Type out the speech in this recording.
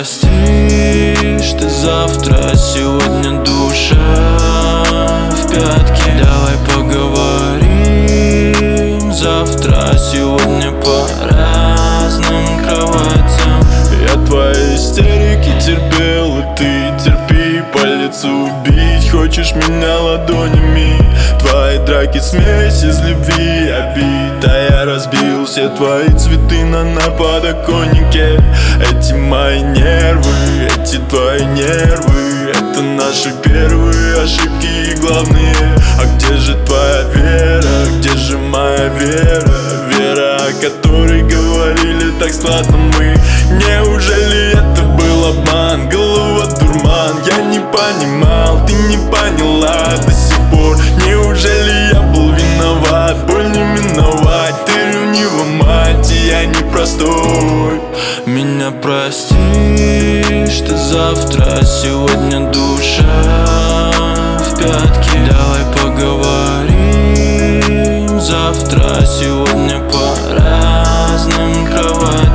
простишь ты завтра, сегодня душа в пятки. Давай поговорим завтра, сегодня по разным кроватям. Я твои истерики терпел, и ты терпи. По лицу бить хочешь меня ладонями. Твои драки смесь из любви, обид. А я разбил все твои цветы на подоконнике. Эти мои нервы, эти твои нервы, это наши первые ошибки и главные. А где же твоя вера, где же моя вера? Вера, о которой говорили так складно мы. Неужели это был обман, голова дурман? Я не понимал, ты не поняла до сих пор. Неужели я был виноват, боль не миновать? Ты ревнива, мать, и я непростой. Меня простишь ты завтра, сегодня душа в пятки. Давай поговорим завтра, сегодня по разным кроватям.